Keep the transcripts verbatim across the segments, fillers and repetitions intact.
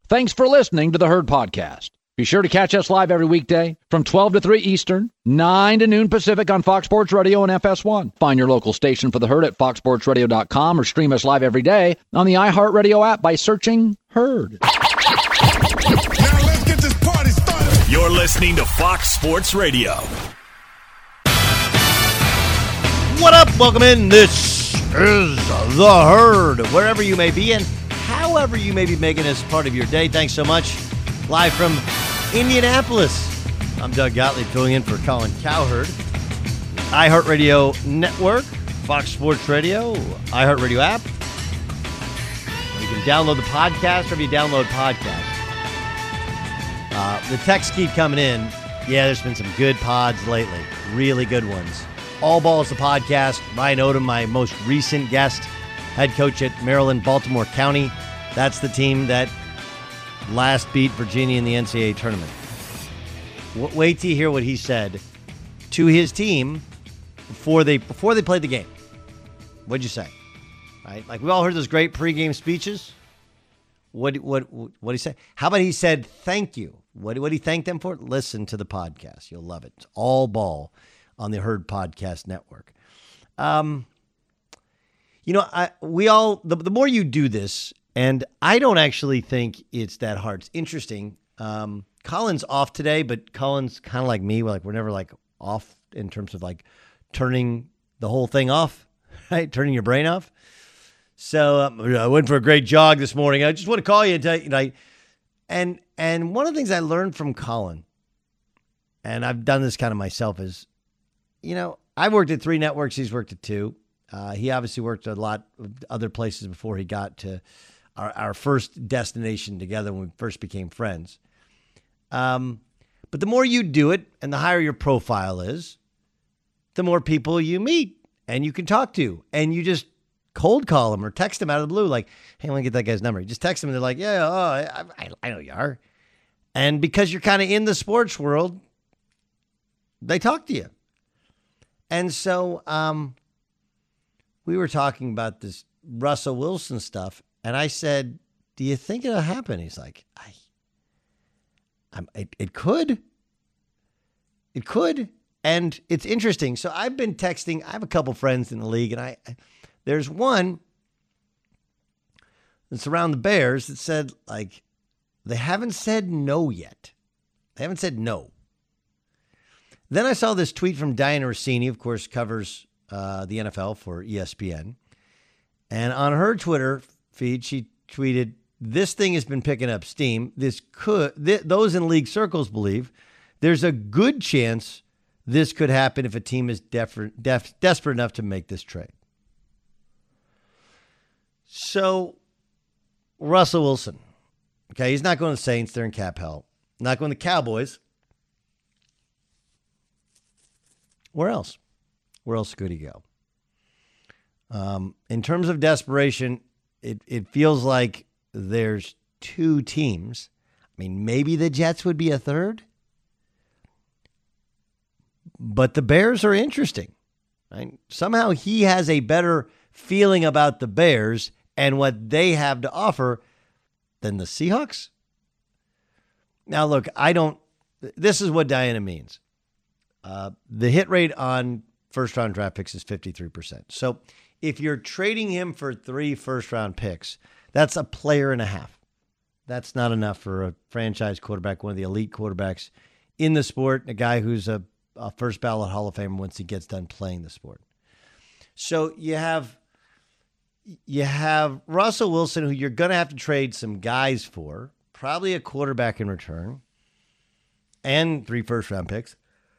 Thanks for listening to the Herd Podcast. Be sure to catch us live every weekday from twelve to three Eastern, nine to noon Pacific on Fox Sports Radio and F S one. Find your local station for the Herd at fox sports radio dot com or stream us live every day on the iHeartRadio app by searching Herd. Now let's get this party started. You're listening to Fox Sports Radio. What up? Welcome in. This is the Herd. Wherever you may be and however you may be making this part of your day, thanks so much. Live from Indianapolis, I'm Doug Gottlieb filling in for Colin Cowherd. iHeartRadio Network, Fox Sports Radio, iHeartRadio app. You can download the podcast wherever you download podcasts. Uh, the texts keep coming in. Yeah, there's been some good pods lately. Really good ones. All Ball is the podcast. Ryan Odom, my most recent guest, head coach at Maryland, Baltimore County. That's the team that last beat Virginia in the N C double A tournament. W- wait till you hear what he said to his team before they before they played the game. What'd you say? Right? Like, we all heard those great pregame speeches. What what what did he say? How about he said thank you? What what he thanked them for? Listen to the podcast. You'll love it. It's All Ball on the Herd Podcast Network. Um, you know, I we all the, the more you do this. And I don't actually think it's that hard. It's interesting. Um, Colin's off today, but Colin's kind of like me. We're like we're never like off in terms of like turning the whole thing off, right? Turning your brain off. So um, I went for a great jog this morning. I just want to call you and tell you, you know, and and one of the things I learned from Colin, and I've done this kind of myself, is, you know, I've worked at three networks. He's worked at two. Uh, he obviously worked a lot of other places before he got to Our, our first destination together when we first became friends. Um, but the more you do it and the higher your profile is, the more people you meet and you can talk to. And you just cold call them or text them out of the blue like, hey, I want to get that guy's number. You just text them and they're like, yeah, oh, I, I, I know you are. And because you're kind of in the sports world, they talk to you. And so um, we were talking about this Russell Wilson stuff. And I said, do you think it'll happen? He's like, I, I'm, it, it could. It could. And it's interesting. So I've been texting. I have a couple friends in the league. And I, there's one that's around the Bears that said, like, they haven't said no yet. They haven't said no. Then I saw this tweet from Diana Rossini, of course, covers uh, the N F L for E S P N. And on her Twitter feed, she tweeted, this thing has been picking up steam. This could, th- those in league circles believe there's a good chance this could happen if a team is def- def- desperate enough to make this trade. So Russell Wilson, okay, he's not going to the Saints. They're in cap hell. Not going to the Cowboys. Where else? Where else could he go? Um, in terms of desperation, It it feels like there's two teams. I mean, maybe the Jets would be a third. But the Bears are interesting. Right? Somehow he has a better feeling about the Bears and what they have to offer than the Seahawks. Now, look, I don't. This is what Diana means. Uh, the hit rate on first-round draft picks is fifty-three percent. So if you're trading him for three first-round picks, that's a player and a half. That's not enough for a franchise quarterback, one of the elite quarterbacks in the sport, a guy who's a, a first-ballot Hall of Famer once he gets done playing the sport. So you have you have Russell Wilson, who you're going to have to trade some guys for, probably a quarterback in return, and three first-round picks.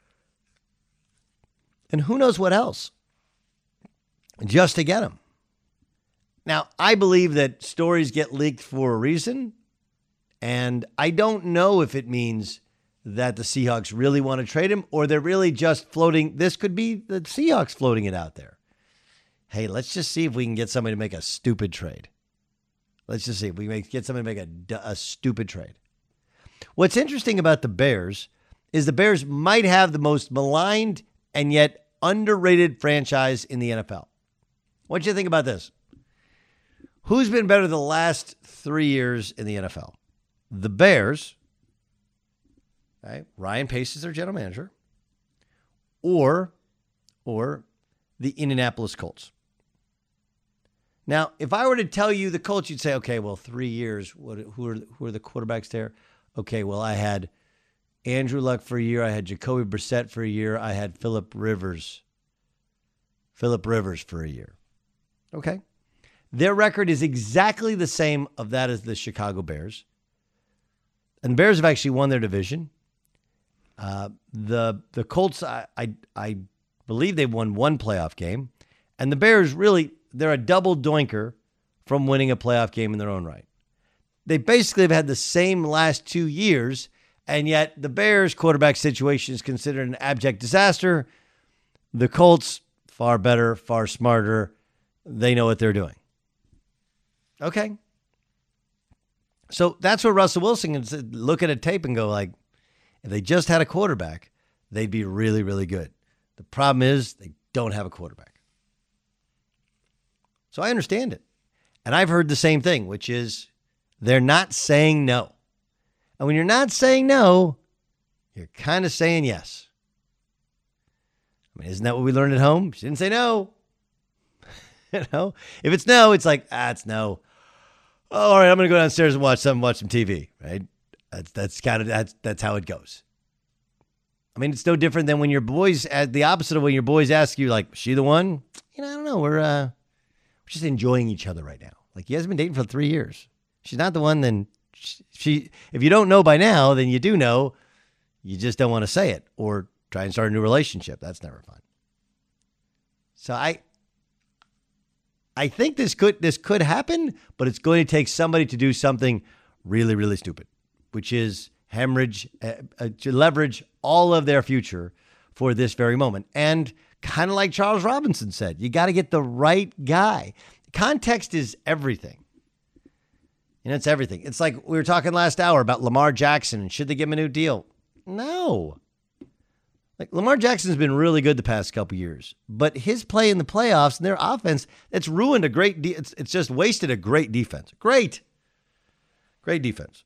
And who knows what else, just to get him. Now, I believe that stories get leaked for a reason, and I don't know if it means that the Seahawks really want to trade him or they're really just floating. This could be the Seahawks floating it out there. Hey, let's just see if we can get somebody to make a stupid trade. Let's just see if we can get somebody to make a, a stupid trade. What's interesting about the Bears is the Bears might have the most maligned and yet underrated franchise in the N F L. What do you think about this? Who's been better the last three years in the N F L? the Bears, right? Ryan Pace is their general manager, or, or the Indianapolis Colts. Now, if I were to tell you the Colts, you'd say, okay, well, three years, what, who are who are the quarterbacks there? Okay, well, I had Andrew Luck for a year. I had Jacoby Brissett for a year. I had Phillip Rivers. Phillip Rivers for a year. Okay. Their record is exactly the same of that as the Chicago Bears. And the Bears have actually won their division. Uh, the the Colts, I, I I believe they've won one playoff game. And the Bears really, they're a double doinker from winning a playoff game in their own right. They basically have had the same last two years, and yet the Bears' quarterback situation is considered an abject disaster. The Colts, far better, far smarter. They know what they're doing. Okay. So that's what Russell Wilson can look at a tape and go like, if they just had a quarterback, they'd be really, really good. The problem is they don't have a quarterback. So I understand it. And I've heard the same thing, which is they're not saying no. And when you're not saying no, you're kind of saying yes. I mean, isn't that what we learned at home? She didn't say no. You know, if it's no, it's like, ah, it's no. Oh, all right, I'm going to go downstairs and watch some, watch some T V, right? That's, that's kind of, that's, that's how it goes. I mean, it's no different than when your boys, at the opposite of when your boys ask you, like, she the one? You know, I don't know. We're, uh, we're just enjoying each other right now. Like, you guys have been dating for three years. She's not the one, then she, she, if you don't know by now, then you do know. You just don't want to say it or try and start a new relationship. That's never fun. So I, I think this could this could happen, but it's going to take somebody to do something really, really stupid, which is hemorrhage, uh, uh, to leverage all of their future for this very moment. And kind of like Charles Robinson said, you got to get the right guy. Context is everything. You know, it's everything. It's like we were talking last hour about Lamar Jackson and should they give him a new deal? No. Like Lamar Jackson's been really good the past couple years, but his play in the playoffs and their offense, it's ruined a great, de- it's, it's just wasted a great defense. Great. Great defense.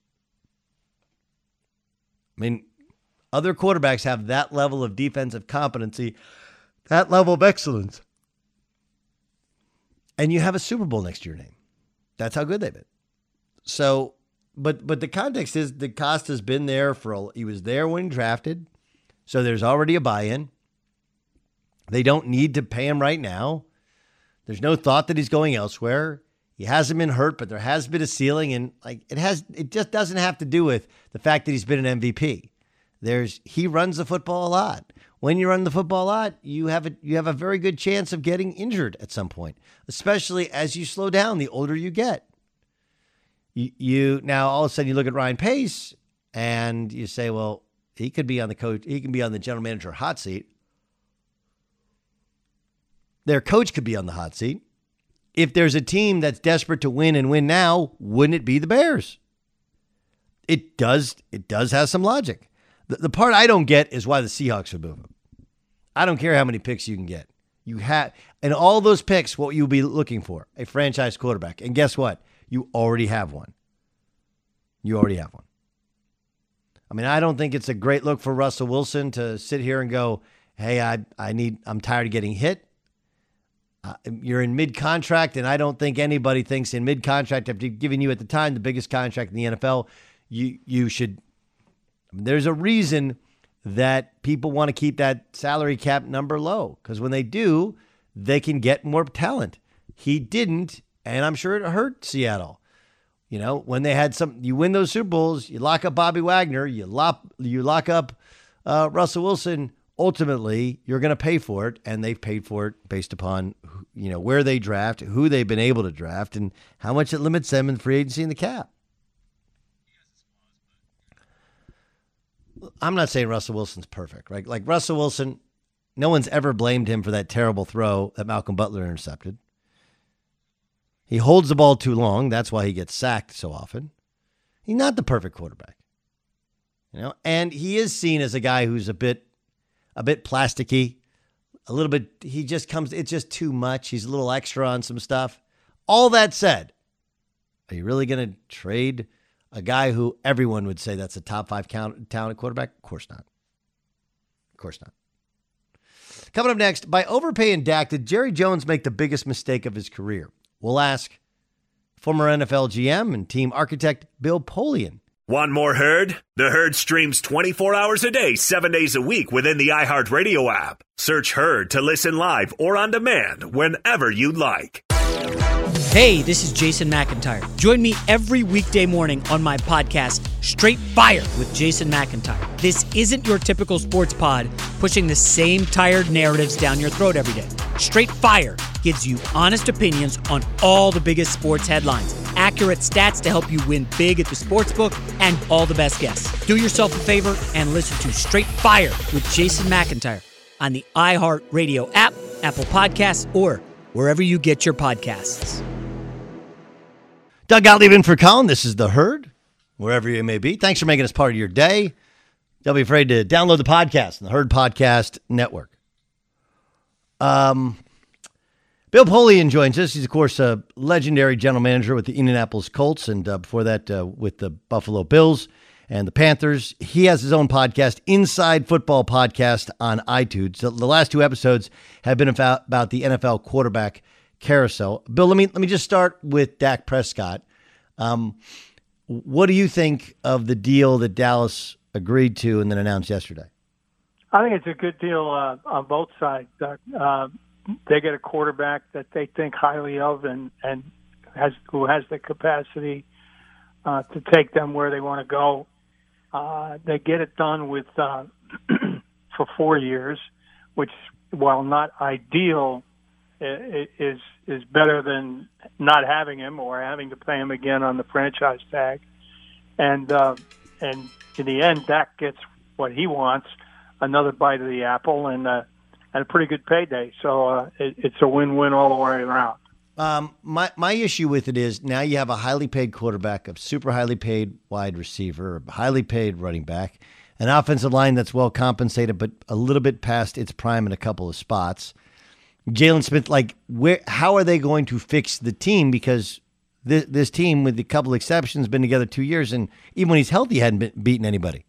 I mean, other quarterbacks have that level of defensive competency, that level of excellence. And you have a Super Bowl next to your name. That's how good they've been. So, but but the context is the cost has been there for, a, he was there when drafted. So there's already a buy-in. They don't need to pay him right now. There's no thought that he's going elsewhere. He hasn't been hurt, but there has been a ceiling, and like it has, it just doesn't have to do with the fact that he's been an M V P. There's he runs the football a lot. When you run the football a lot, you have a you have a very good chance of getting injured at some point, especially as you slow down the older you get. You, you now all of a sudden you look at Ryan Pace and you say, well, he could be on the coach. He can be on the general manager hot seat. Their coach could be on the hot seat. If there's a team that's desperate to win and win now, wouldn't it be the Bears? It does. It does have some logic. The, the part I don't get is why the Seahawks would move him. I don't care how many picks you can get. You have, and all those picks, what you'll be looking for, a franchise quarterback. And guess what? You already have one. You already have one. I mean, I don't think it's a great look for Russell Wilson to sit here and go, hey, I I need, I'm tired of getting hit. Uh, you're in mid-contract, and I don't think anybody thinks in mid-contract, after giving you at the time the biggest contract in the N F L, you you should, I mean, there's a reason that people want to keep that salary cap number low, because when they do, they can get more talent. He didn't, and I'm sure it hurt Seattle. You know, when they had some, you win those Super Bowls, you lock up Bobby Wagner, you lock, you lock up uh, Russell Wilson. Ultimately, you're going to pay for it, and they've paid for it based upon, you know, where they draft, who they've been able to draft, and how much it limits them in free agency and the cap. I'm not saying Russell Wilson's perfect, right? Like Russell Wilson, no one's ever blamed him for that terrible throw that Malcolm Butler intercepted. He holds the ball too long. That's why he gets sacked so often. He's not the perfect quarterback, you know, and he is seen as a guy who's a bit, a bit plasticky, a little bit. He just comes. It's just too much. He's a little extra on some stuff. All that said, are you really going to trade A guy who everyone would say that's a top five count, talent quarterback? Of course not. Of course not. Coming up next, by overpaying Dak, did Jerry Jones make the biggest mistake of his career? We'll ask former N F L G M and team architect Bill Polian. Want more Herd? The Herd streams twenty-four hours a day, seven days a week within the iHeartRadio app. Search Herd to listen live or on demand whenever you like. Hey, this is Jason McIntyre. Join me every weekday morning on my podcast, Straight Fire with Jason McIntyre. This isn't your typical sports pod pushing the same tired narratives down your throat every day. Straight Fire gives you honest opinions on all the biggest sports headlines, accurate stats to help you win big at the sportsbook, and all the best guests. Do yourself a favor and listen to Straight Fire with Jason McIntyre on the iHeartRadio app, Apple Podcasts, or wherever you get your podcasts. Doug Gottlieb in for Colin. This is The Herd, wherever you may be. Thanks for making us part of your day. Don't be afraid to download the podcast on the Herd Podcast Network. Um, Bill Polian joins us. He's, of course, a legendary general manager with the Indianapolis Colts, and uh, before that uh, with the Buffalo Bills and the Panthers. He has his own podcast, Inside Football Podcast, on iTunes. The, the last two episodes have been about, about the N F L quarterback carousel. Bill, let me let me just start with Dak Prescott. Um, what do you think of the deal that Dallas agreed to and then announced yesterday? I think it's a good deal uh, on both sides. Uh, they get a quarterback that they think highly of and, and has who has the capacity uh, to take them where they want to go. Uh, they get it done with uh, for four years, which, while not ideal, is is better than not having him or having to pay him again on the franchise tag. And uh, and in the end, Dak gets what he wants, another bite of the apple, and uh, and a pretty good payday. So uh, it, it's a win-win all the way around. Um, my my issue with it is now you have a highly paid quarterback, a super highly paid wide receiver, a highly paid running back, an offensive line that's well compensated but a little bit past its prime in a couple of spots. Jalen Smith, like, where? How are they going to fix the team? Because this, this team, with a couple exceptions, been together two years, and even when he's healthy, hadn't been, beaten anybody.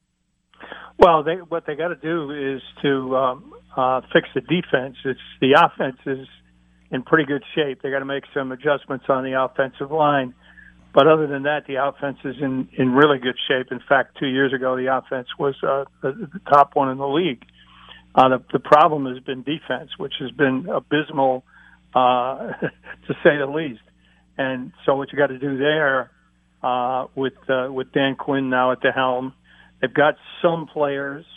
Well, they, what they got to do is to um, uh, fix the defense. It's the offense is in pretty good shape. They got to make some adjustments on the offensive line, but other than that, the offense is in, in really good shape. In fact, two years ago, the offense was uh, the, the top one in the league. Uh, the, the problem has been defense, which has been abysmal, uh, to say the least. And so what you got to do there uh, with uh, with Dan Quinn now at the helm, they've got some players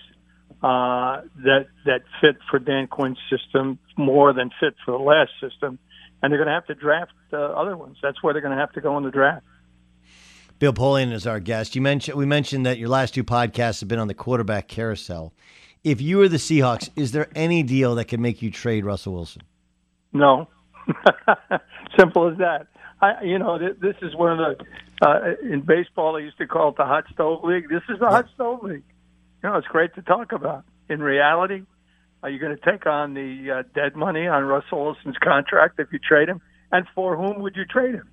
uh, that that fit for Dan Quinn's system more than fit for the last system, and they're going to have to draft uh, other ones. That's where they're going to have to go in the draft. Bill Polian is our guest. You mentioned we mentioned that your last two podcasts have been on the quarterback carousel. If you were the Seahawks, is there any deal that could make you trade Russell Wilson? No. Simple as that. I, you know, th- this is one of the, uh, in baseball, they used to call it the hot stove league. This is the hot stove league. You know, it's great to talk about. In reality, are you going to take on the uh, dead money on Russell Wilson's contract if you trade him? And for whom would you trade him?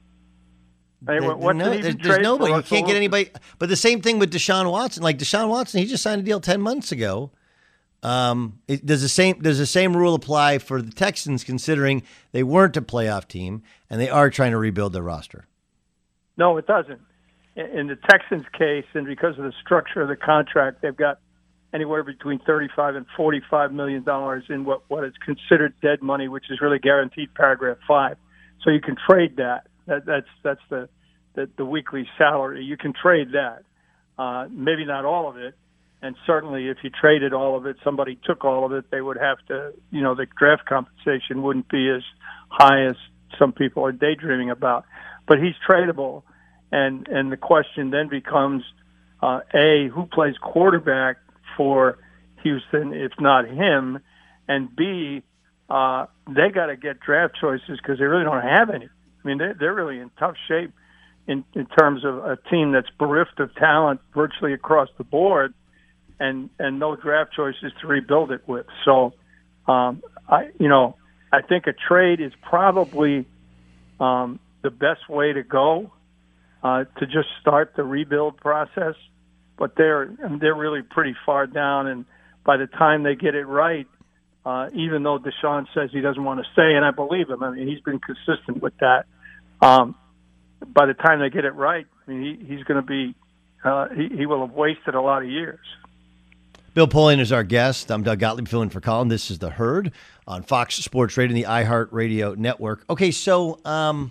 I mean, what's no, it even there's trade nobody. for You can't Russell get anybody. But the same thing with Deshaun Watson. Like Deshaun Watson, he just signed a deal ten months ago. Um, it, does the same does the same rule apply for the Texans, considering they weren't a playoff team and they are trying to rebuild their roster? No, it doesn't. In the Texans' case, and because of the structure of the contract, they've got anywhere between thirty-five and forty-five million dollars in what, what is considered dead money, which is really guaranteed paragraph five. So you can trade that. that that's that's the, the the weekly salary. You can trade that. Uh, maybe not all of it. And certainly if you traded all of it, somebody took all of it, they would have to, you know, the draft compensation wouldn't be as high as some people are daydreaming about. But he's tradable. And, and the question then becomes, uh, A, who plays quarterback for Houston, if not him? And B, uh, they got to get draft choices because they really don't have any. I mean, they're, they're really in tough shape in, in terms of a team that's bereft of talent virtually across the board. And, and no draft choices to rebuild it with. So, um, I you know, I think a trade is probably um, the best way to go. uh, to just start the rebuild process. But they're they're really pretty far down, and by the time they get it right, uh, even though Deshaun says he doesn't want to stay, and I believe him, I mean, he's been consistent with that. Um, by the time they get it right, I mean, he, he's going to be uh, he, he will have wasted a lot of years. Bill Polian is our guest. I'm Doug Gottlieb filling for Colin. This is The Herd on Fox Sports Radio and the iHeartRadio network. Okay, so um,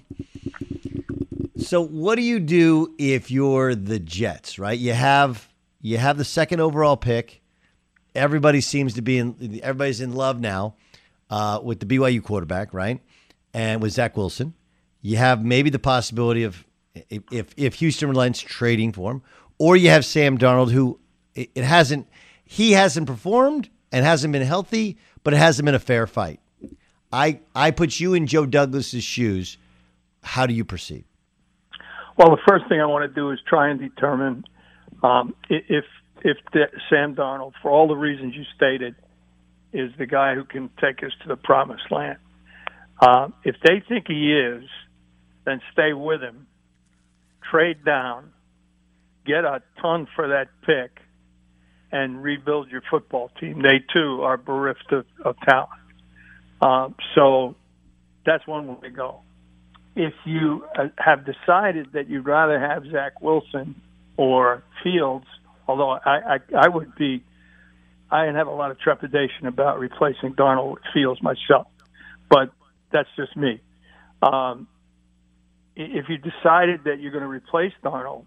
so what do you do if you're the Jets, right? You have you have the second overall pick. Everybody seems to be in everybody's in love now uh, with the B Y U quarterback, right? And with Zach Wilson. You have maybe the possibility of if if Houston relents trading for him, or you have Sam Darnold, who it, it hasn't he hasn't performed and hasn't been healthy, but it hasn't been a fair fight. I I put you in Joe Douglas's shoes. How do you proceed? Well, the first thing I want to do is try and determine um, if if the, Sam Darnold, for all the reasons you stated, is the guy who can take us to the promised land. Uh, if they think he is, then stay with him, trade down, get a ton for that pick, and rebuild your football team. They, too, are bereft of, of talent. Uh, so that's one way to go. If you uh, have decided that you'd rather have Zach Wilson or Fields, although I, I, I would be, I have a lot of trepidation about replacing Darnold with Fields myself, but that's just me. Um, if you decided that you're going to replace Darnold,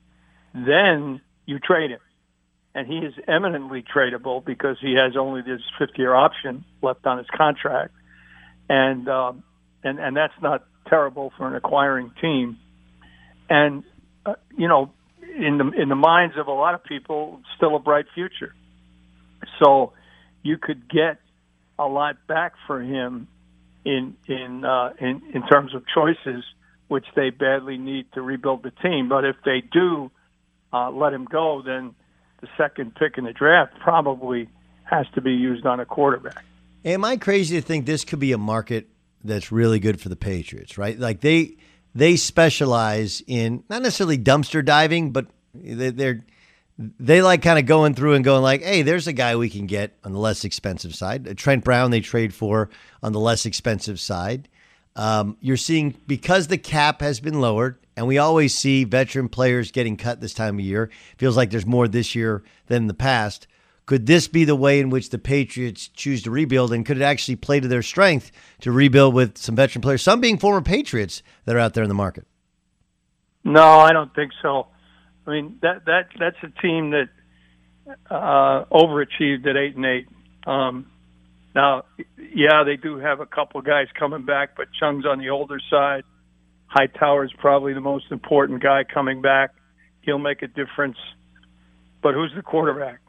then you trade him. And he is eminently tradable because he has only this fifth-year option left on his contract. And, um, and, and that's not terrible for an acquiring team. And, uh, you know, in the in the minds of a lot of people, still a bright future. So you could get a lot back for him in in uh, in in terms of choices, which they badly need to rebuild the team. But if they do uh, let him go, then the second pick in the draft probably has to be used on a quarterback. Am I crazy to think this could be a market that's really good for the Patriots, right? Like they they specialize in not necessarily dumpster diving, but they, they're they like kind of going through and going like, hey, there's a guy we can get on the less expensive side. Trent Brown they trade for on the less expensive side. Um, you're seeing because the cap has been lowered, and we always see veteran players getting cut this time of year. Feels like there's more this year than in the past. Could this be the way in which the Patriots choose to rebuild, and could it actually play to their strength to rebuild with some veteran players, some being former Patriots that are out there in the market? No, I don't think so. I mean, that that that's a team that uh, overachieved at eight and eight. Um, now, yeah, they do have a couple guys coming back, but Chung's on the older side. Hightower's probably the most important guy coming back. He'll make a difference. But who's the quarterback?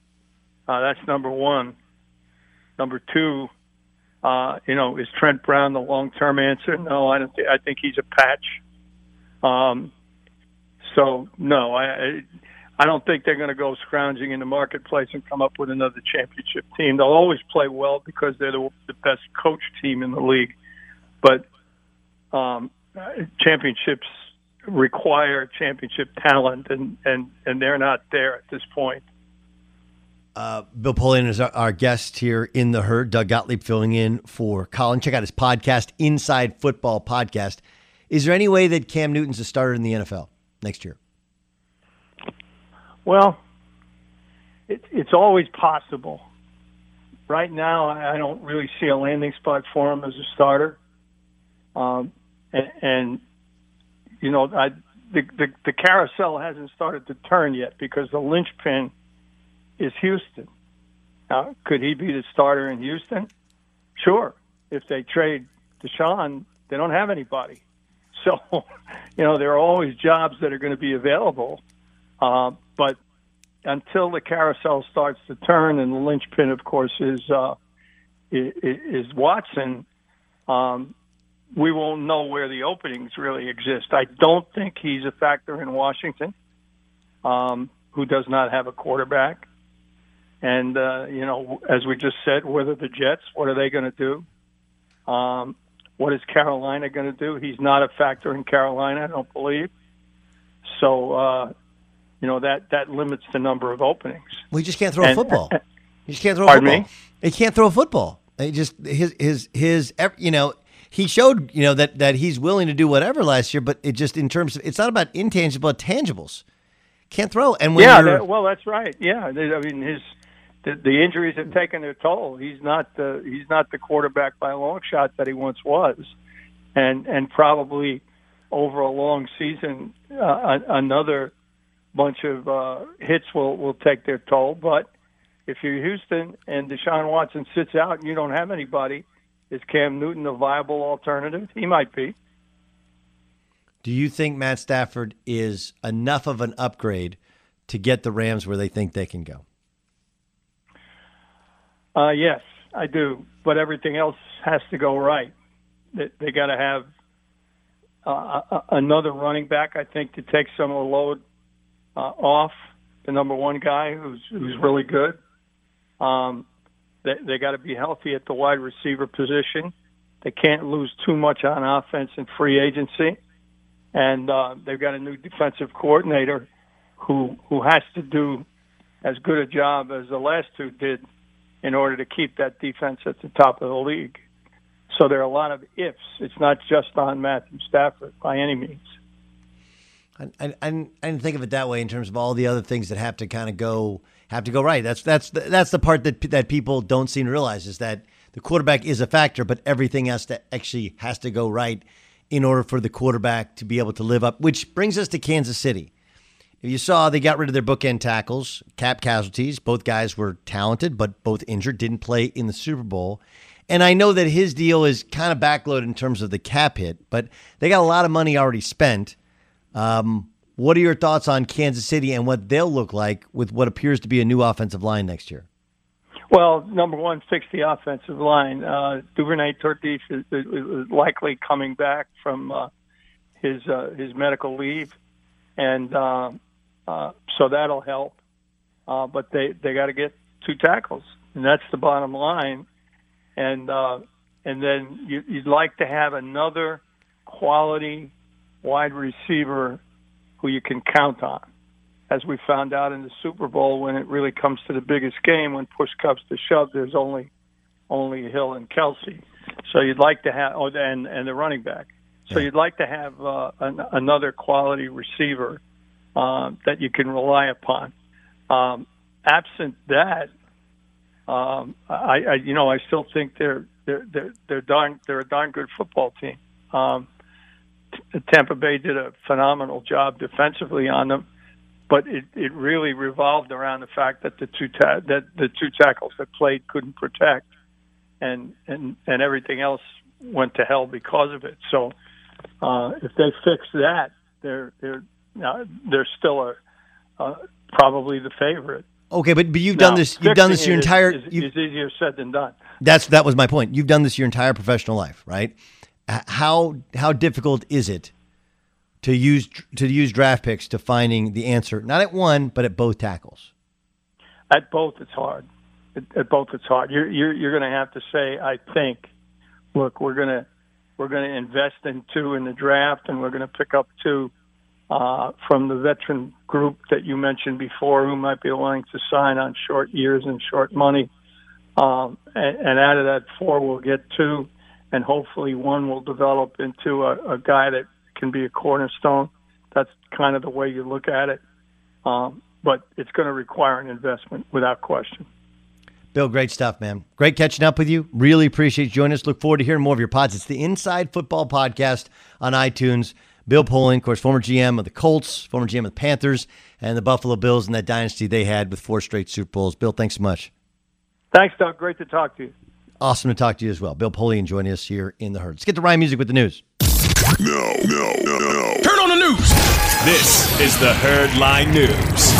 Uh, that's number one. Number two, uh, you know, is Trent Brown the long-term answer? No, I don't. Th- I think he's a patch. Um, so no, I I don't think they're going to go scrounging in the marketplace and come up with another championship team. They'll always play well because they're the, the best coach team in the league. But um, championships require championship talent, and, and, and they're not there at this point. Uh, Bill Polian is our, our guest here in The Herd. Doug Gottlieb filling in for Colin. Check out his podcast, Inside Football Podcast. Is there any way that Cam Newton's a starter in the N F L next year? Well, it, it's always possible. Right now, I don't really see a landing spot for him as a starter. Um, and, and, you know, I, the, the, the carousel hasn't started to turn yet because the linchpin is Houston. Now, could he be the starter in Houston? Sure. If they trade Deshaun, they don't have anybody. So, you know, there are always jobs that are going to be available. Uh, but until the carousel starts to turn, and the linchpin, of course, is uh, is, is Watson, um, we won't know where the openings really exist. I don't think he's a factor in Washington, um, who does not have a quarterback. And, uh, you know, as we just said, whether the Jets, what are they going to do? Um, what is Carolina going to do? He's not a factor in Carolina, I don't believe. So, uh, you know, that, that limits the number of openings. We just can't throw And- a football. You just can't throw a Pardon football. me? He can't throw a football. He just his his his you know, he showed, you know, that that he's willing to do whatever last year, but it just in terms of it's not about intangible, but tangibles. Can't throw. And when Yeah, you're, that, well, that's right. Yeah, I mean, his the, the injuries have taken their toll. He's not the he's not the quarterback by a long shot that he once was, and and probably over a long season, uh, another bunch of uh, hits will will take their toll. But if you're Houston and Deshaun Watson sits out and you don't have anybody, is Cam Newton a viable alternative? He might be. do you think Matt Stafford is enough of an upgrade to get the Rams where they think they can go? Uh, yes, I do. But everything else has to go right. They, they got to have uh, a, another running back, I think, to take some of the load uh, off the number one guy who's who's really good. Um, they they got to be healthy at the wide receiver position. They can't lose too much on offense and free agency. And uh, they've got a new defensive coordinator who who has to do as good a job as the last two did in order to keep that defense at the top of the league. So there are a lot of ifs. It's not just on Matthew Stafford by any means. I, I, I didn't think of it that way in terms of all the other things that have to kind of go have to go right. That's that's the, that's the part that that people don't seem to realize is that the quarterback is a factor, but everything has to actually has to go right in order for the quarterback to be able to live up. Which brings us to Kansas City. If you saw, they got rid of their bookend tackles, cap casualties. Both guys were talented, but both injured, didn't play in the Super Bowl. And I know that his deal is kind of backloaded in terms of the cap hit, but they got a lot of money already spent. Um, what are your thoughts on Kansas City and what they'll look like with what appears to be a new offensive line next year? Well, number one, fix the offensive line. Uh, Duvernay Tardif is, is, is likely coming back from uh, his uh, his medical leave, and uh, uh, so that'll help. Uh, but they, they got to get two tackles, and that's the bottom line. And uh, and then you, you'd like to have another quality wide receiver who you can count on. As we found out in the Super Bowl, when it really comes to the biggest game, when push comes to shove, there's only only Hill and Kelsey. So you'd like to have, oh, and and the running back. So you'd like to have uh, an, another quality receiver uh, that you can rely upon. Um, absent that, um, I, I you know I still think they're they're they're they're darn they're a darn good football team. Um, Tampa Bay did a phenomenal job defensively on them. But it, it really revolved around the fact that the two ta- that the two tackles that played couldn't protect, and and, and everything else went to hell because of it. So uh, if they fix that, they're they're uh, they're still a, uh, probably the favorite. Okay, but but you've Now, done this. You've done this your fixing it entire. Is, is, you've- is easier said than done. That's that was my point. You've done this your entire professional life, right? H- How how difficult is it to use to use draft picks to finding the answer, not at one, but at both tackles? At both, it's hard. At, at both, it's hard. You're you're, you're going to have to say, I think, look, we're going to we're going to invest in two in the draft, and we're going to pick up two uh, from the veteran group that you mentioned before, who might be willing to sign on short years and short money. Um, and, and out of that four, we'll get two, and hopefully one will develop into a, a guy that can be a cornerstone. That's kind of the way you look at it. Um, but it's going to require an investment without question. Bill, great stuff, man. Great catching up with you. Really appreciate you joining us. Look forward to hearing more of your pods. It's the Inside Football Podcast on iTunes. Bill Polian, of course, former G M of the Colts, former G M of the Panthers, and the Buffalo Bills and that dynasty they had with four straight Super Bowls. Bill, thanks so much. Thanks, Doug. Great to talk to you. Awesome to talk to you as well. Bill Polian joining us here in the Herd. Let's get to Ryan Music with the news. No, no, no, no. Turn on the news. This is the Herd Line News.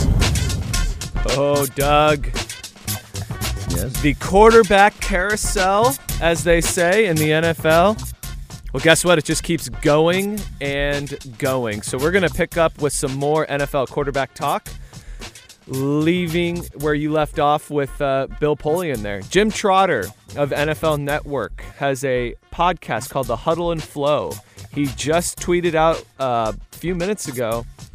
Oh, Doug. Yes. The quarterback carousel, as they say in the N F L. Well, guess what? It just keeps going and going. So we're going to pick up with some more N F L quarterback talk, leaving where you left off with uh, Bill Polian there. Jim Trotter of N F L Network has a podcast called The Huddle and Flow. He just tweeted out uh, a few minutes ago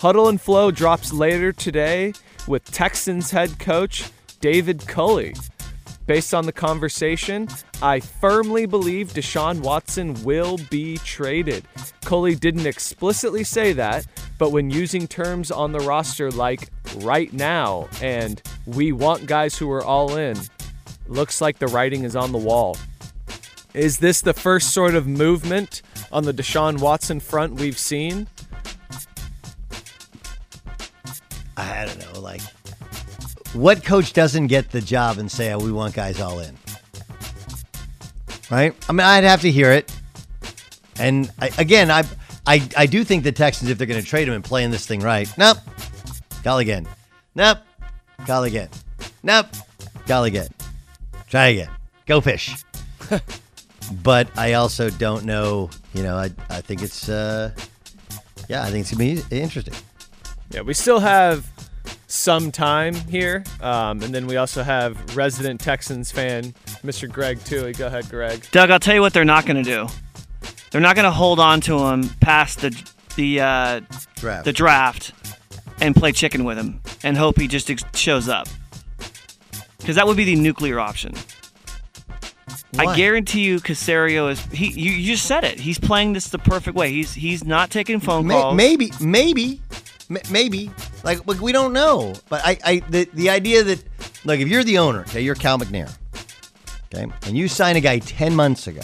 Huddle and Flow drops later today with Texans head coach David Culley. Based on the conversation, I firmly believe Deshaun Watson will be traded. Culley didn't explicitly say that, but when using terms on the roster like right now and we want guys who are all in, looks like the writing is on the wall. Is this the first sort of movement on the Deshaun Watson front we've seen? I don't know, like, what coach doesn't get the job and say, oh, we want guys all in? Right? I mean, I'd have to hear it. And I, again, I, I I do think the Texans, if they're going to trade him and playing this thing right, nope, call again. Nope, call again. Nope, call again. Try again. Go fish. But I also don't know, you know, I, I think it's, uh, yeah, I think it's going to be interesting. Yeah, we still have some time here. Um, and then we also have resident Texans fan, Mister Greg Toohey. Go ahead, Greg. Doug, I'll tell you what they're not going to do. They're not going to hold on to him past the the uh, draft. the draft and play chicken with him and hope he just ex- shows up. Because that would be the nuclear option. Why? I guarantee you Caserio is he you, you just said it. He's playing this the perfect way. He's he's not taking phone May, calls. maybe, maybe, maybe. Like, like we don't know. But I, I the, the idea that, like, if you're the owner, okay, you're Cal McNair, okay, and you sign a guy ten months ago,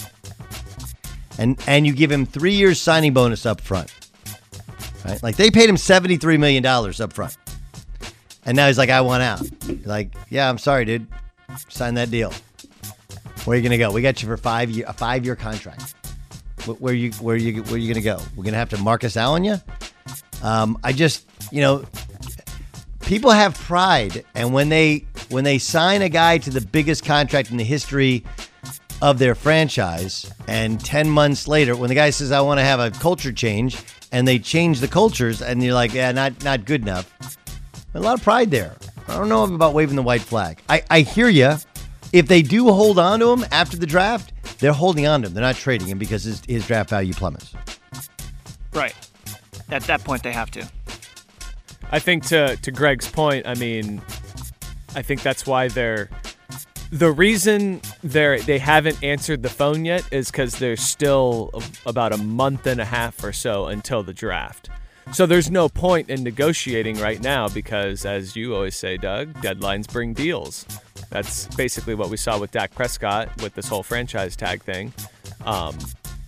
and and you give him three years signing bonus up front, right? Like, they paid him seventy-three million dollars up front. And now he's like, I want out. You're like, yeah, I'm sorry, dude. Sign that deal. Where are you gonna go? We got you for five year a five year contract. Where you where you where are you gonna go? We're gonna have to Marcus Allen you. Um, I just you know, people have pride, and when they when they sign a guy to the biggest contract in the history of their franchise, and ten months later, when the guy says, "I want to have a culture change," and they change the cultures, and you're like, "Yeah, not not good enough." A lot of pride there. I don't know about waving the white flag. I, I hear you. If they do hold on to him after the draft, they're holding on to him. They're not trading him because his, his draft value plummets. Right. At that point, they have to. I think to to Greg's point, I mean, I think that's why they're the reason they're they haven't answered the phone yet is because there's still about a month and a half or so until the draft. So there's no point in negotiating right now because, as you always say, Doug, deadlines bring deals. That's basically what we saw with Dak Prescott with this whole franchise tag thing. Um,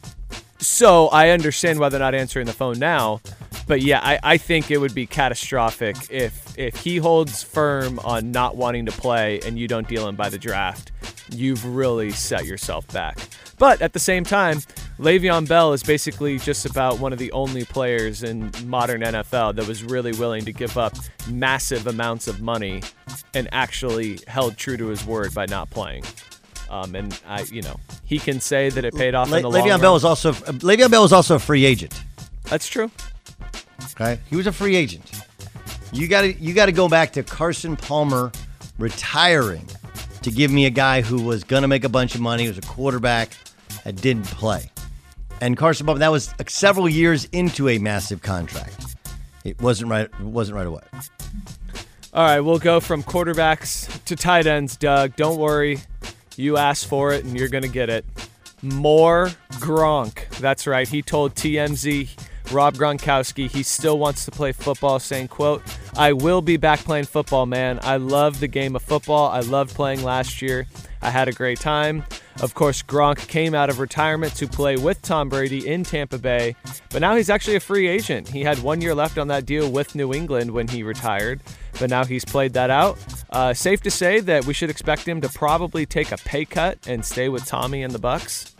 so I understand why they're not answering the phone now. But yeah, I, I think it would be catastrophic if if he holds firm on not wanting to play and you don't deal him by the draft. You've really set yourself back. But at the same time, Le'Veon Bell is basically just about one of the only players in modern N F L that was really willing to give up massive amounts of money and actually held true to his word by not playing. Um, and I, you know, he can say that it paid off Le- in the long Le'Veon run. Bell was also Le'Veon Bell was also a free agent. That's true. Okay, he was a free agent. You got to you got to go back to Carson Palmer retiring to give me a guy who was going to make a bunch of money, who was a quarterback, that didn't play. And Carson Palmer, that was several years into a massive contract. It wasn't right. It wasn't right away. All right, we'll go from quarterbacks to tight ends, Doug. Don't worry. You asked for it, and you're going to get it. More Gronk. That's right. He told T M Z, Rob Gronkowski, he still wants to play football, saying, quote, I will be back playing football, man. I love the game of football. I loved playing last year. I had a great time. Of course, Gronk came out of retirement to play with Tom Brady in Tampa Bay, but now he's actually a free agent. He had one year left on that deal with New England when he retired, but now he's played that out. Uh, safe to say that we should expect him to probably take a pay cut and stay with Tommy and the Bucs.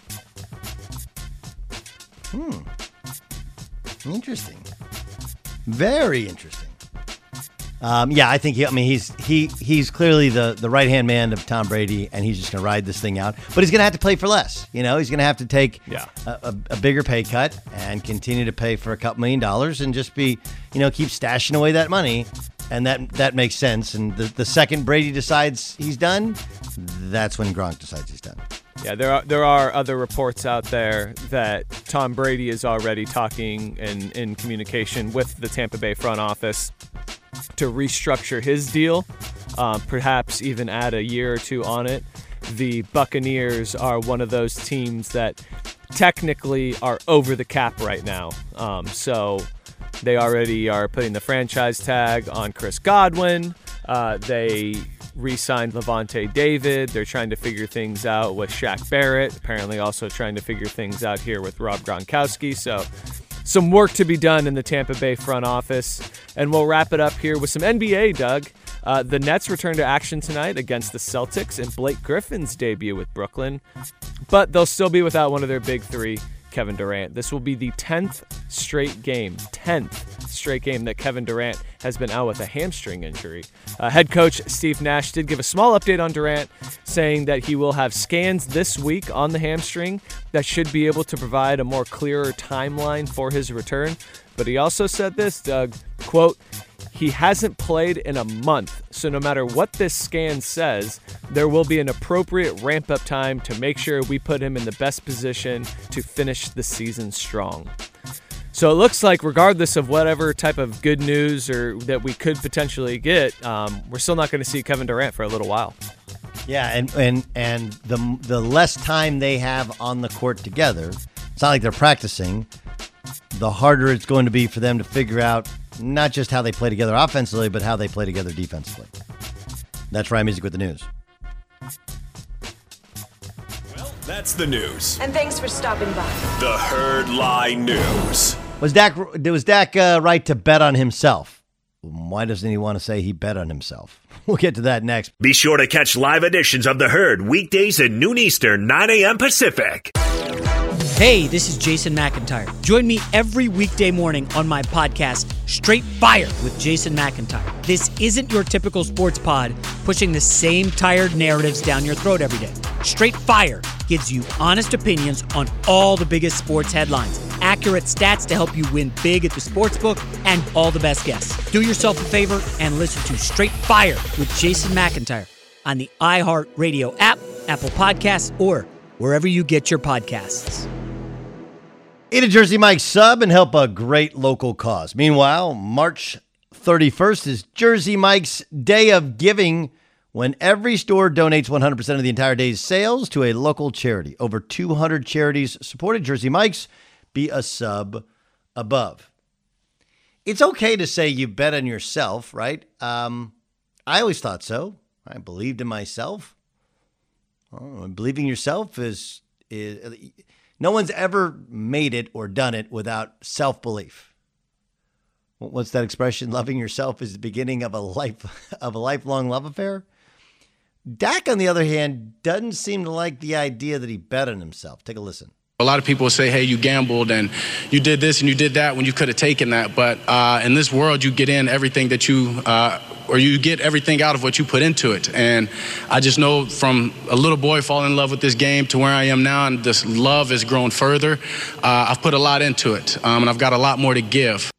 Hmm. Interesting. Very interesting. Um, yeah, I think he, I mean he's he he's clearly the, the right hand man of Tom Brady, and he's just going to ride this thing out. But he's going to have to play for less. You know, he's going to have to take yeah. a, a, a bigger pay cut and continue to pay for a couple million dollars, and just be you know keep stashing away that money, and that that makes sense. And the the second Brady decides he's done, that's when Gronk decides he's done. Yeah, there are there are other reports out there that Tom Brady is already talking and in communication with the Tampa Bay front office to restructure his deal, um, perhaps even add a year or two on it. The Buccaneers are one of those teams that technically are over the cap right now. Um, so they already are putting the franchise tag on Chris Godwin. Uh, they re-signed Levante David. They're trying to figure things out with Shaq Barrett. Apparently also trying to figure things out here with Rob Gronkowski. So some work to be done in the Tampa Bay front office. And we'll wrap it up here with some N B A, Doug. Uh, the Nets return to action tonight against the Celtics in Blake Griffin's debut with Brooklyn. But they'll still be without one of their big three, Kevin Durant. This will be the tenth straight game, tenth straight game that Kevin Durant has been out with a hamstring injury. Uh, head coach Steve Nash did give a small update on Durant, saying that he will have scans this week on the hamstring that should be able to provide a more clearer timeline for his return. But he also said this, Doug, quote, "He hasn't played in a month, so no matter what this scan says, there will be an appropriate ramp-up time to make sure we put him in the best position to finish the season strong." So it looks like regardless of whatever type of good news or that we could potentially get, um, we're still not going to see Kevin Durant for a little while. Yeah, and, and, and the, the less time they have on the court together, it's not like they're practicing, the harder it's going to be for them to figure out not just how they play together offensively, but how they play together defensively. That's Ryan Music with the news. Well, that's the news. And thanks for stopping by. The Herd Line News. Was Dak, was Dak uh, right to bet on himself? Why doesn't he want to say he bet on himself? We'll get to that next. Be sure to catch live editions of The Herd weekdays at noon Eastern, nine a.m. Pacific. Hey, this is Jason McIntyre. Join me every weekday morning on my podcast, Straight Fire with Jason McIntyre. This isn't your typical sports pod pushing the same tired narratives down your throat every day. Straight Fire gives you honest opinions on all the biggest sports headlines, accurate stats to help you win big at the sportsbook, and all the best guests. Do yourself a favor and listen to Straight Fire with Jason McIntyre on the iHeartRadio app, Apple Podcasts, or wherever you get your podcasts. Eat a Jersey Mike's sub and help a great local cause. Meanwhile, March thirty-first is Jersey Mike's Day of Giving, when every store donates one hundred percent of the entire day's sales to a local charity. Over two hundred charities supported Jersey Mike's. Be a sub above. It's okay to say you bet on yourself, right? Um, I always thought so. I believed in myself. Oh, believing yourself is... is No one's ever made it or done it without self-belief. What's that expression? Loving yourself is the beginning of a life of a lifelong love affair. Dak, on the other hand, doesn't seem to like the idea that he bet on himself. Take a listen. A lot of people say, hey, you gambled and you did this and you did that when you could have taken that. But uh, in this world, you get in everything that you, uh, or you get everything out of what you put into it. And I just know from a little boy falling in love with this game to where I am now, and this love has grown further, uh, I've put a lot into it. Um, and I've got a lot more to give.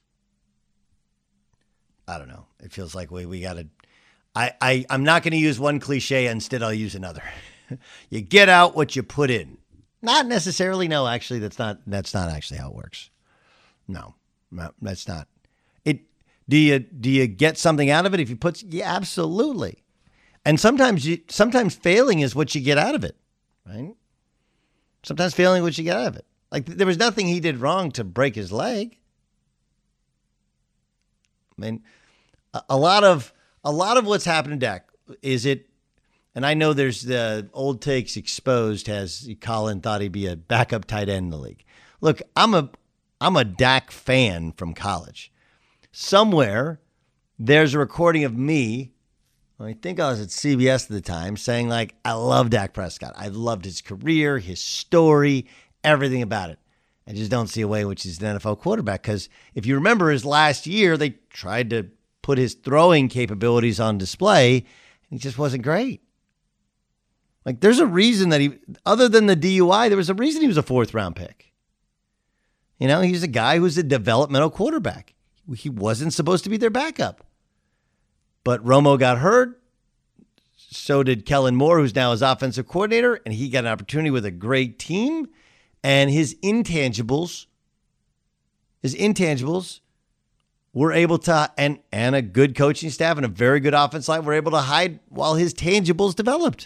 I don't know. It feels like we, we got to, I, I, I'm not going to use one cliche. Instead, I'll use another. You get out what you put in. Not necessarily. No, actually, that's not, that's not actually how it works. No, no, that's not it. Do you, do you get something out of it? If you put, yeah, absolutely. And sometimes you, sometimes failing is what you get out of it, right? Sometimes failing is what you get out of it. Like there was nothing he did wrong to break his leg. I mean, a, a lot of, a lot of what's happened to Dak is it, and I know there's the Old Takes Exposed has Colin thought he'd be a backup tight end in the league. Look, I'm a I'm a Dak fan from college. Somewhere there's a recording of me, I think I was at C B S at the time, saying like, I love Dak Prescott. I loved his career, his story, everything about it. I just don't see a way in which he's an N F L quarterback because if you remember his last year, they tried to put his throwing capabilities on display and he just wasn't great. Like, there's a reason that he, other than the D U I, there was a reason he was a fourth round pick. You know, he's a guy who's a developmental quarterback. He wasn't supposed to be their backup. But Romo got hurt. So did Kellen Moore, who's now his offensive coordinator, and he got an opportunity with a great team. And his intangibles, his intangibles were able to, and, and a good coaching staff and a very good offense line were able to hide while his tangibles developed.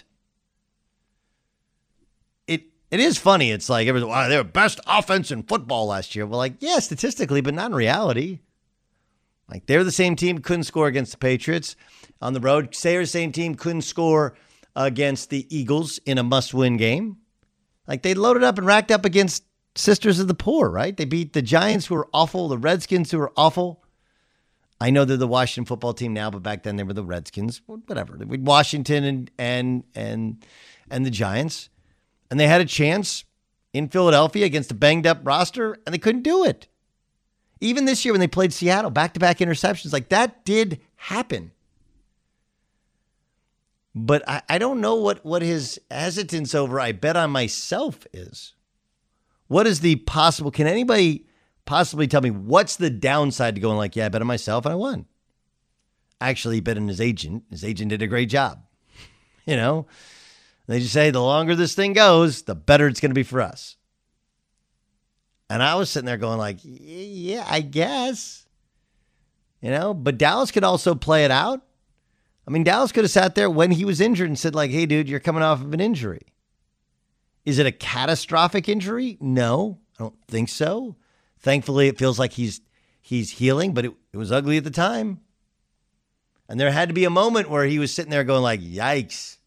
It It is funny. It's like, everyone's, wow, they were best offense in football last year. Well, like, yeah, statistically, but not in reality. Like, they're the same team, couldn't score against the Patriots on the road. Sayers' same team couldn't score against the Eagles in a must-win game. Like, they loaded up and racked up against Sisters of the Poor, right? They beat the Giants, who were awful, the Redskins, who were awful. I know they're the Washington football team now, but back then they were the Redskins. Whatever. Washington and and and and the Giants. And they had a chance in Philadelphia against a banged-up roster, and they couldn't do it. Even this year when they played Seattle, back-to-back interceptions, like that did happen. But I, I don't know what, what his hesitance over I bet on myself is. What is the possible, can anybody possibly tell me what's the downside to going like, yeah, I bet on myself and I won? Actually, he bet on his agent. His agent did a great job. You know, they just say the longer this thing goes, the better it's going to be for us. And I was sitting there going like, yeah, I guess. You know, but Dallas could also play it out. I mean, Dallas could have sat there when he was injured and said like, hey, dude, you're coming off of an injury. Is it a catastrophic injury? No, I don't think so. Thankfully, it feels like he's he's healing, but it, it was ugly at the time. And there had to be a moment where he was sitting there going like, yikes.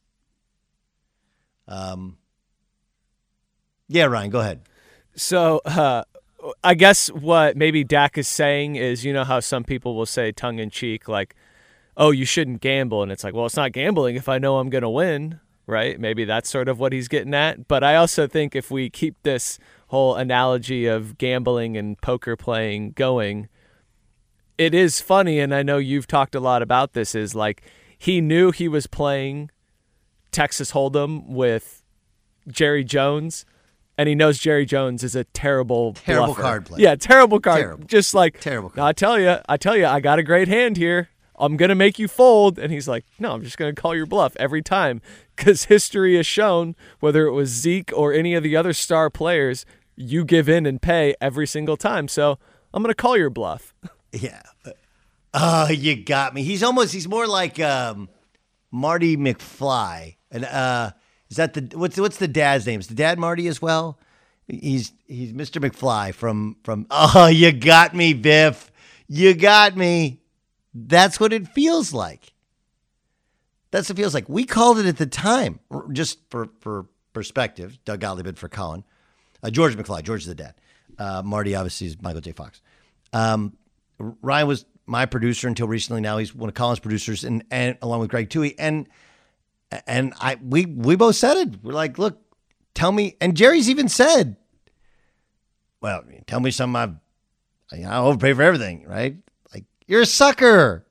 Um. Yeah, Ryan, go ahead. So uh, I guess what maybe Dak is saying is, you know how some people will say tongue-in-cheek, like, oh, you shouldn't gamble. And it's like, well, it's not gambling if I know I'm going to win, right? Maybe that's sort of what he's getting at. But I also think if we keep this whole analogy of gambling and poker playing going, it is funny, and I know you've talked a lot about this, is like he knew he was playing Texas Hold'em with Jerry Jones, and he knows Jerry Jones is a terrible Terrible bluffer. card player. Yeah, terrible card. Terrible. Just like, Terrible card. "No, I tell you, I tell you, I got a great hand here. I'm going to make you fold." And he's like, no, I'm just going to call your bluff every time. Because history has shown, whether it was Zeke or any of the other star players, you give in and pay every single time. So I'm going to call your bluff. Yeah. Oh, you got me. He's almost, he's more like um, Marty McFly. And uh, is that the, what's what's the dad's name? Is the dad Marty as well? He's he's Mister McFly from, from, oh, you got me, Biff. You got me. That's what it feels like. That's what it feels like. We called it at the time, just for, for perspective. Doug Gottlieb for Colin. Uh, George McFly. George is the dad. Uh, Marty, obviously, is Michael J. Fox. Um, Ryan was my producer until recently. Now he's one of Colin's producers, and, and along with Greg Toohey. And and I we we both said it. We're like, look, tell me. And Jerry's even said, well, tell me something I've, you know, I overpay for everything, right? Like, you're a sucker.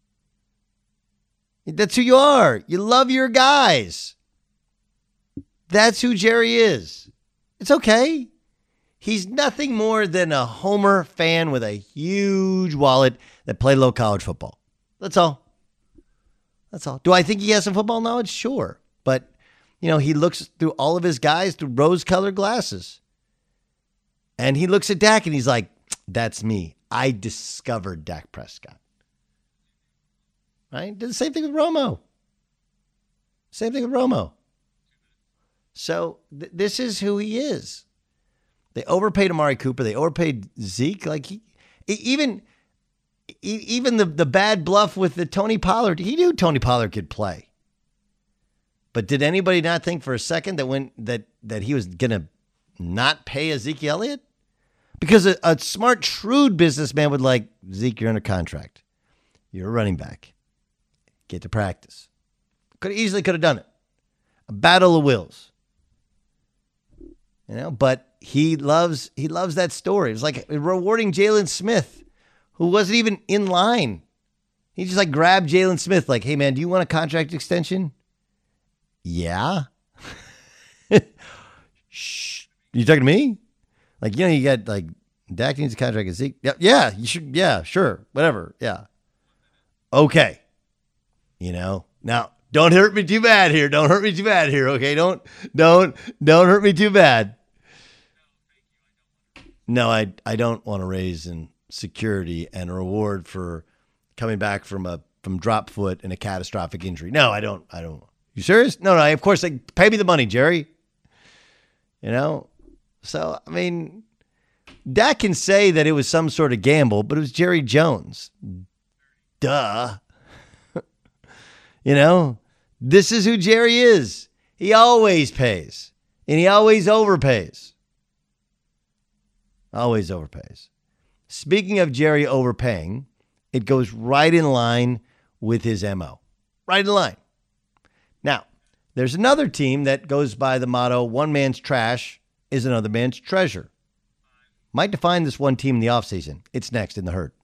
That's who you are. You love your guys. That's who Jerry is. It's okay. He's nothing more than a Homer fan with a huge wallet that played low college football. That's all. That's all. Do I think he has some football knowledge? Sure. But, you know, he looks through all of his guys through rose-colored glasses. And he looks at Dak and he's like, that's me. I discovered Dak Prescott. Right? Did the same thing with Romo. Same thing with Romo. So th- this is who he is. They overpaid Amari Cooper. They overpaid Zeke. Like he, even, even the, the bad bluff with the Tony Pollard. He knew Tony Pollard could play. But did anybody not think for a second that when that that he was gonna not pay Ezekiel Elliott? Because a, a smart, shrewd businessman would like, Zeke, you're under contract. You're a running back. Get to practice. Could easily could have done it. A battle of wills. You know, but he loves he loves that story. It's like rewarding Jalen Smith, who wasn't even in line. He just like grabbed Jalen Smith, like, hey man, do you want a contract extension? Yeah. Shh. You talking to me? Like, you know, you got like Dak needs a contract. Zeke. Yeah, yeah, you should. Yeah, sure, whatever. Yeah. Okay. You know, now Don't hurt me too bad here. Don't hurt me too bad here. Okay. Don't, don't, don't hurt me too bad. No, I, I don't want to raise in security and a reward for coming back from a, from drop foot and a catastrophic injury. No, I don't, I don't. You serious? No, no. I, of course, like, pay me the money, Jerry. You know? So, I mean, Dak can say that it was some sort of gamble, but it was Jerry Jones. Duh. You know, this is who Jerry is. He always pays, and he always overpays. Always overpays. Speaking of Jerry overpaying, it goes right in line with his M O. Right in line. Now, there's another team that goes by the motto, one man's trash is another man's treasure. Might define this one team in the offseason. It's next in the Herd.